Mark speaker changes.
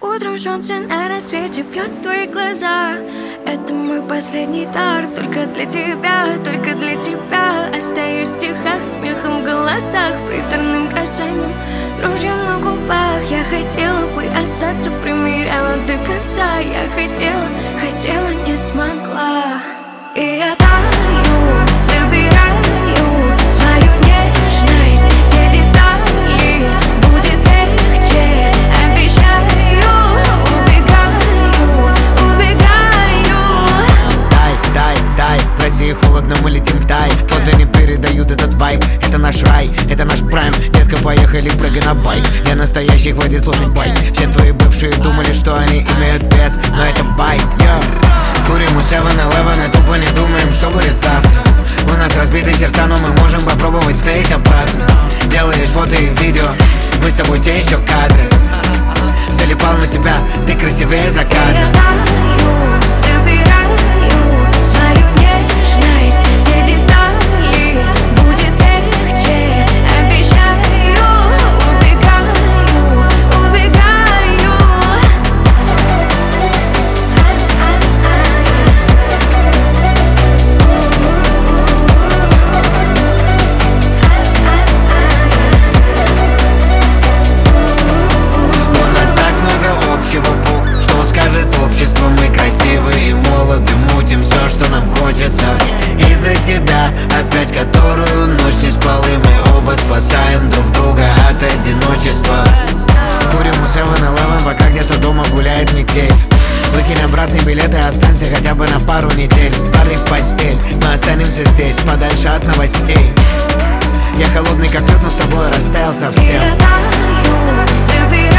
Speaker 1: Утром солнце на рассвете бьет твои глаза. Это мой последний дар, только для тебя, только для тебя. Остаюсь в стихах, смехом в голосах, приторным касанием, дрожью на губах. Я хотела бы остаться, примеряла до конца. Я хотела, не смогла. И я таю, собираю свою нежность, все детали, будет легче, обещаю.
Speaker 2: Проси, холодно, мы летим в тай. Фото не передают этот вайб. Это наш рай, это наш прайм. Детка, поехали, прыгай на байк. Я настоящий, хватит слушать байк. Все твои бывшие думали, что они имеют вес, но это байк, Курим у 7-Eleven и тупо не думаем, что будет завтра. У нас разбиты сердца, но мы можем попробовать склеить обратно. Делаешь фото и видео, мы с тобой те еще кадры. Залипал на тебя, ты красивее заката.
Speaker 1: Я таю, собираю свою нежность, все детали, будет легче, обещаю. Убегаю.
Speaker 2: У нас так много общего, Бог, что скажет общество. Мы красивые и молоды, мутим все, что нам хочется. Из-за тебя опять которую ночь не спал, и мы оба спасаем друг друга от одиночества. Курим у 7-Eleven, пока где-то дома гуляет метель. Выкинь обратные билеты, останься хотя бы на пару недель. Парни в постель, мы останемся здесь, подальше от новостей. Я холодный как лед, но с тобой растаял совсем.
Speaker 1: Я таю, собираю